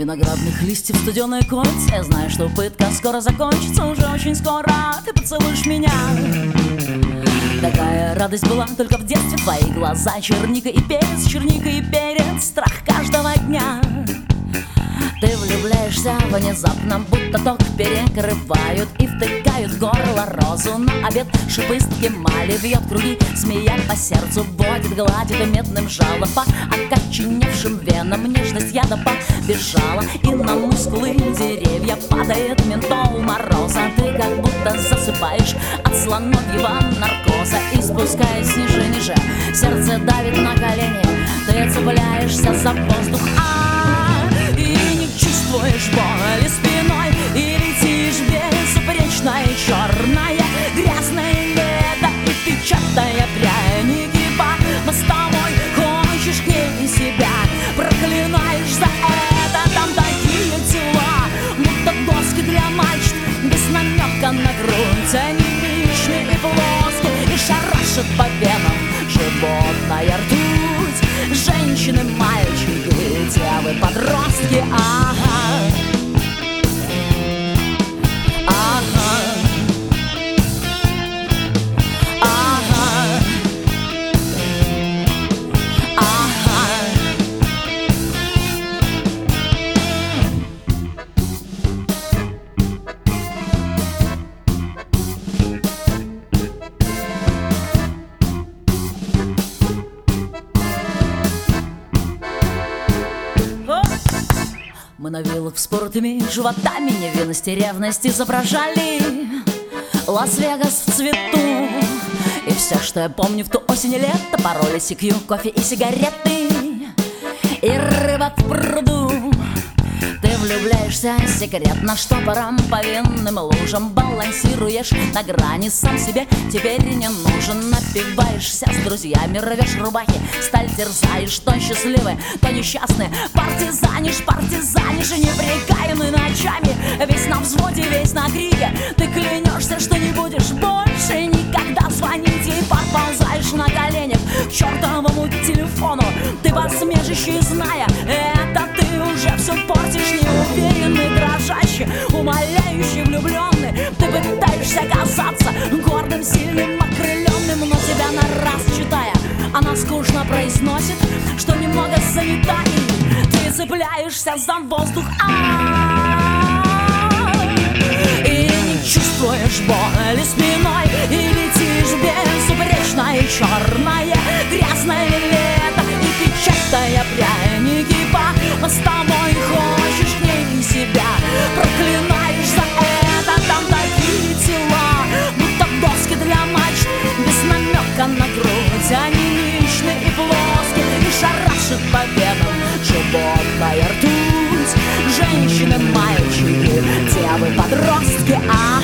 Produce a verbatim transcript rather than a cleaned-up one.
виноградных листьев студеная кость. Я знаю, что пытка скоро закончится, уже очень скоро ты поцелуешь меня. Такая радость была только в детстве. Твои глаза черника и перец, черника и перец, страх каждого дня. Ты влюбляешься внезапно, будто ток перекрывают и втыкают в горло розу. На обед шипы эмали вьет круги, змея по сердцу водит, гладит медным жалом. По окоченевшим венам нежность яда побежала, и на мускулы деревья падает ментол мороза. Ты как будто засыпаешь от слоновьего наркоза, и спускаясь ниже, ниже, сердце давит на колени. Ты цепляешься за воздух, а и не чувствуешь боли спиной, и летишь безупречная, черная, грязная лето, и печатая пряники по мостовой. Хочешь к ней себя, проклинаешь за это. Там такие тела, будто доски для мачт, без намека на грудь. Они личные и плоские, и шарашат по венам животная ртуть. Женщины, мальчики, девы, подростки, ага, ага, ага, ага. Мы на виллах с поротыми животами невинность и ревность изображали. Лас-Вегас в цвету. И все, что я помню в ту осень и лето, пароли, си кью, кофе и сигареты, и рыба в пруду. Ты влюбляешься секретно штопором по винным лужам, балансируешь на грани, сам себе теперь не нужен. Напиваешься с друзьями, рвешь рубахи, сталь терзаешь, то счастливы, то несчастны. Партизанишь, партизанишь, и непрекаянный ночами, весь на взводе, весь на крике. Ты клянешься, что не будешь больше никогда звонить ей, подползаешь на коленях к чертовому телефону. Ты посмежащий, зная это, ты уже все портишь, неуверенный, дрожащий, умоляющий, влюбленный. Ты пытаешься казаться гордым, сильным, окрыленным, но тебя на раз читая, она скучно произносит, что немного занята, и ты цепляешься за воздух, и не чувствуешь боли спиной, и летишь безупречная, черная, грязное лето, и печатая пряники по мостовой. Хочешь к ней себя, проклинаешь за это. Там такие тела, будто доски для мачт, без намека на грудь. Они личные и плоские, и шарашат по венам животная ртуть. Женщины, мальчики, девы, подростки, а